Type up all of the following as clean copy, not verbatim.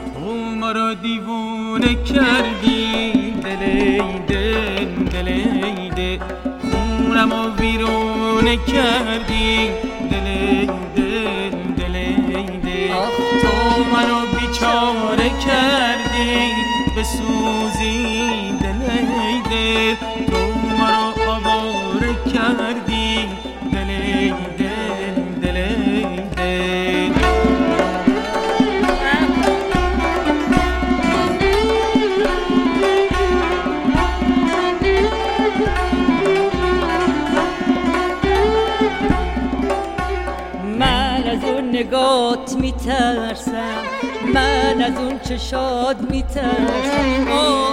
تو ما را دیوونه کردی، دل خونمو بیرونه کردی، دل تو منو بیچاره کردی، بسوزی دل تو مرا آواره کردی، دل من از اون نگات میترسم، من از اون چشات میترسم،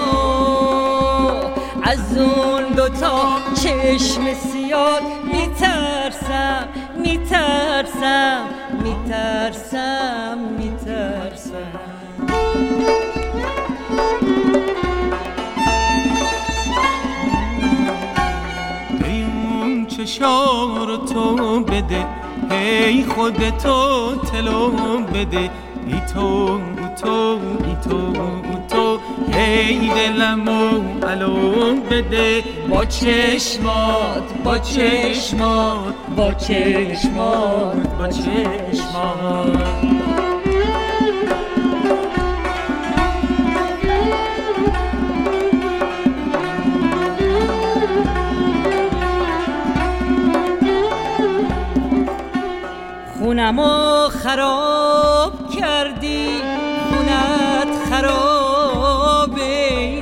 از اون دوتا چشم سیاد میترسم میترسم میترسم میترسم. اون چشارو تو بده، ای خودتو تلو بده، ای تو ای دلمو علوم بده، با چشمات با چشمات با چشمات با چشمات. خونمو خراب کردی، خونت خرابه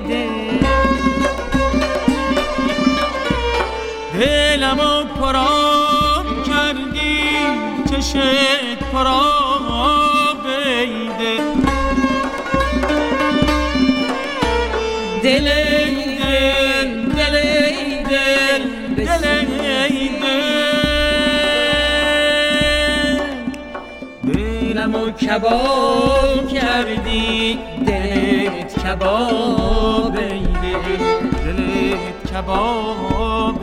دلمو پراب کردی، چشت پرابه دل دلمو کباب کردی، دلت کباب دلت کباب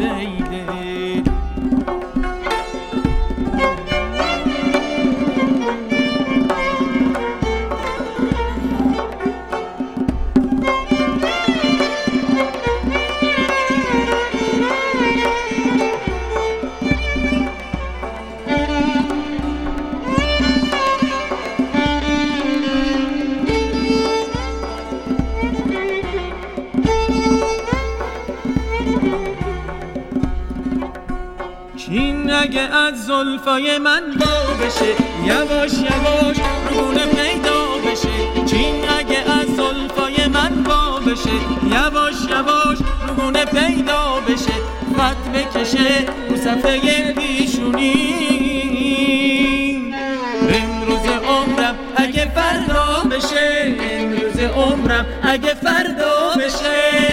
چین اگه از زلفای من وا بشه، یواش یواش رونه پیدا بشه، چین اگه از زلفای من وا بشه، یواش یواش رونه پیدا بشه، خط بکشه رو صفحه پیشونی، امروز عمرم اگه فردا بشه، امروز عمرم اگه فردا بشه.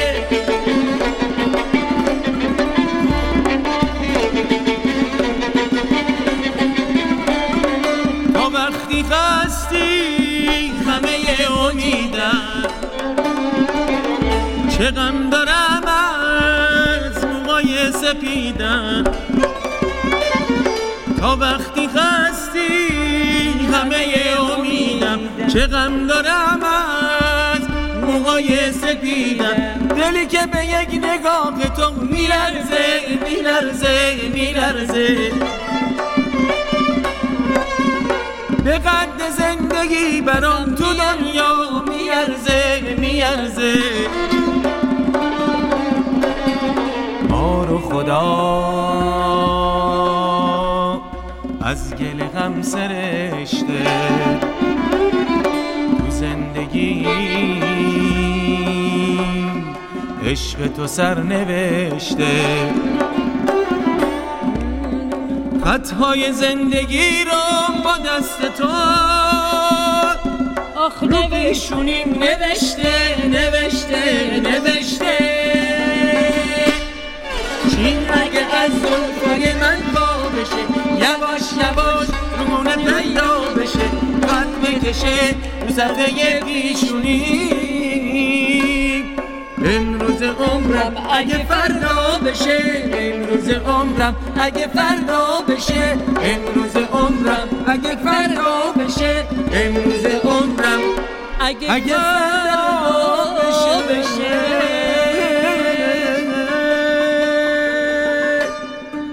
وقتی خستی همه امیدم، چه غم دارم از موهای سپیدم، تا وقتی خستی همه امیدم، چه غم دارم از موهای سپیدم، دلی که به یک نگاه تو میلرزه میلرزه میلرزه، به قد زندگی برام تو دنیا میارزه میارزه. ما رو خدا از گل غم سرشته، تو زندگی عشق تو سر نوشته، خطهای زندگی رو با دست تو رو پیشونیم نوشته نوشته نوشته. چین اگه از زلفای من وا بشه، یواش یواش رونه پیدا بشه، خط بکشه رو صفحه پیشونی، امروز عمرم اگه فردا بشه، امروز عمرم اگه فردا بشه، امروز عمرم اگه فردا بشه، امروز عمرم اگه فردا بشه